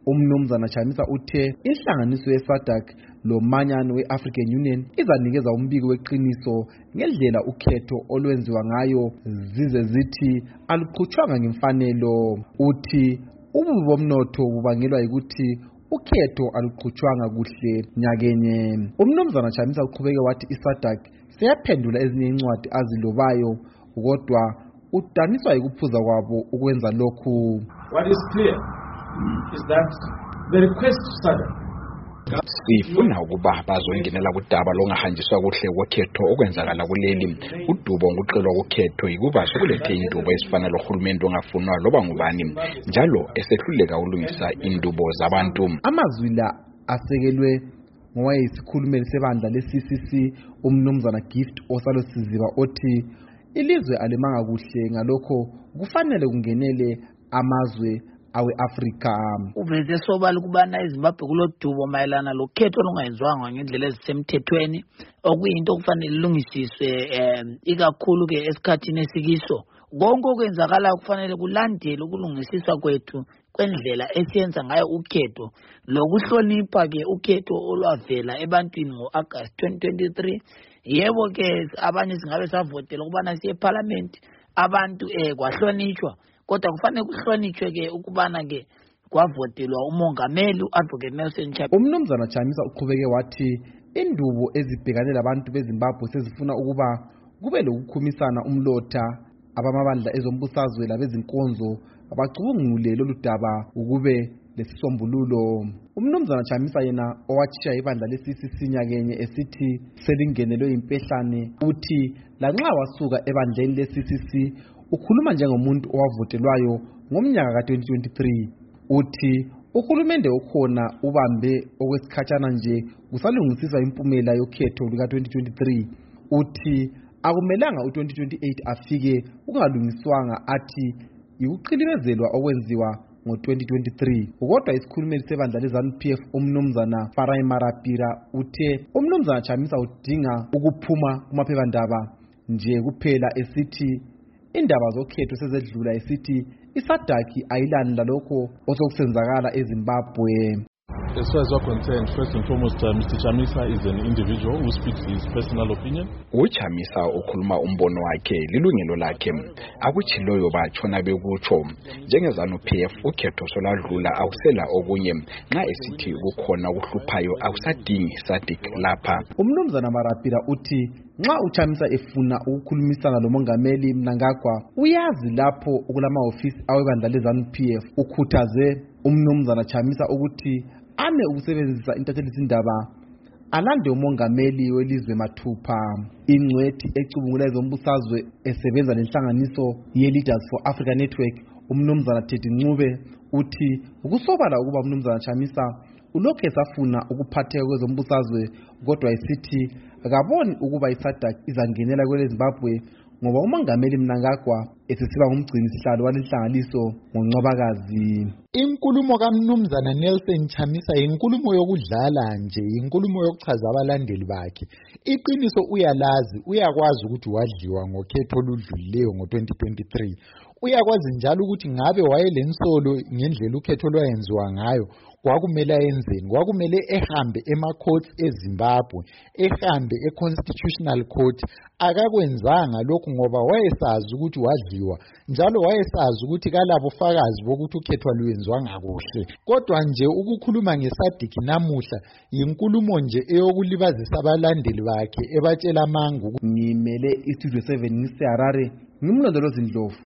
Umnumzana Chamisa uthe inhlanganiso ye-SADC lo manyano we-African Union izanikeza umbiko weqiniso ngendlela ukhetho olwenziwa ngayo zize zithi aluqhutshwanga ngemfanelo. Uthi ububi bomnotho bubangelwa ukuthi ukhetho aluqhutshwanga kuhle nyakenye. Umnumzana Chamisa uqhubeke wathi i-SADC seyaphendula ezinye incwadi azilobayo kodwa udaniswa yikuphuza kwabo ukwenza lokhu. What is clear is that the request to SADC sifuna ukuba bazongenela kudaba longahanjiswa kuhle kwekhetho okwenzakala kuleli. Udubo nguqelwa kukhetho yikuba sokulethe indubo esifana lohulumende ongafunwa loba ngubani njalo esehluleka ulungisa indubo zabantu. Amazwi la asekelwe ngowayisikhulumeli sebandla le-CCC umnumzana Gift Osalosiziba othi ilizwe alimanga kuhle ngalokho kufanele kungenele amazwe awe-Afrika. Uveze sobala ukubana eZimbabwe kulodubo mayelana lokhetho olungayenzwanga ngendlela ezisemthethweni okuyinto okufanele ilungisiswe ikakhulu ke esikhathini esikiso. Konke okwenzakalayo kufanele kulandele ukulungisiswa kwethu kwendlela esiyenza ngayo ukhetho lokuhlonipha ke ukhetho olwavela ebantwini ngo-August 2023. Yebo ke abanye singabe savotela ukubana siye eParliament abantu kwahlonishwa kodwa kufanele kuhlonishwe ke ukubana ke kwavotelwa umongameli uAdvocate Nelson Chamisa. Umnumzana Chamisa uqhubeke wathi indubo ezibhekane labantu beZimbabwe sezifuna ukuba kube lokukhumisana umlotha abamabandla ezombusazwe labezinkonzo abacubungule lolu daba ukube lesisombululo. Umnumzana Chamisa yena owatshiya ibandla le-CCC nyakenye esithi selingenelwe impehlane uthi lanxa wasuka ebandleni le-CCC ukhuluma njengomuntu owavotelwayo ngomnyaka ka-2023. Uthi uhulumende okhona ubambe okwesikhatshana nje kusalungisisa impumela yokhetho luka-2023. Uthi akumelanga u-2028 afike kungalungiswanga athi yikuqilibezelwa okwenziwa ngo-2023. Kodwa isikhulumeli sebandla le-ZANU-PF umnumzana Farai Marapira uthe umnumzana Chamisa udinga ukuphuma kumaphephandaba nje kuphela esithi indaba zokhetho sezedlula esithi i-SADC ayilani lalokho osokusenzakala eZimbabwe. As far as we're concerned, first and foremost, Mr. Chamisa is an individual who speaks his personal opinion. Uchamisa ukhuluma umbono wakhe lilungelo lakhe akuchiloyo bachona bekutsho njengezanu-PF ukhetho soladlula awusela okunye nxa esithi kukhona ukuhluphayo awusadingi SADC lapha. Umnumzana Marapira uthi nxa uChamisa efuna ukukhulumisana lomongameli Mnangagwa uyazi lapho okulamahofisi awebandla le-ZANU-PF. Ukhuthaze umnumzana Chamisa ukuthi ame ukusebenzisa intathelizindaba alande umongameli welizwe mathupha. Ingcwethi ecubungula ezombusazwe esebenza lenhlanganiso ye-Leaders for Africa Network umnumzana Teddy Ncube uthi ukusobala ukuba umnumzana Chamisa ulokhu esafuna ukuphatheka kwezombusazwe kodwa esithi akaboni ukuba i-SADC izangenela kwele Zimbabwe ngoba umongameli Mnangagwa esesiba ngumgcini sihlalo walenhlanganiso ngoNcwabakazi. Inkulumo kaMnumzana Nelson Chamisa inkulumo yokudlala nje, inkulumo yokuchaza abalandeli bakhe. Iqiniso uyalazi, uyakwazi ukuthi wadliwa ngokhetho oludlulileyo ngo-2023. Uyakwazi njalo ukuthi ngabe wayelensolo ngendlela ukhetho lwayenziwa ngayo kwakumele ayenzeni. Kwakumele ehambe ema-courts eZimbabwe, ehambe e-Constitutional Court. Akakwenzanga lokhu ngoba wayesazi ukuthi wadliwa njalo wayesazi ukuthi kalabo fakazi bokuthi ukhetho lwenziwa ngakuhle. Kodwa nje ukukhuluma ngeSADC namuhla yinkulumo nje eyokulibazisa abalandeli bakhe ebatshela amanga. Ngimele iStudio 7 ngiseHarare ngimlondolozi Ndlovu.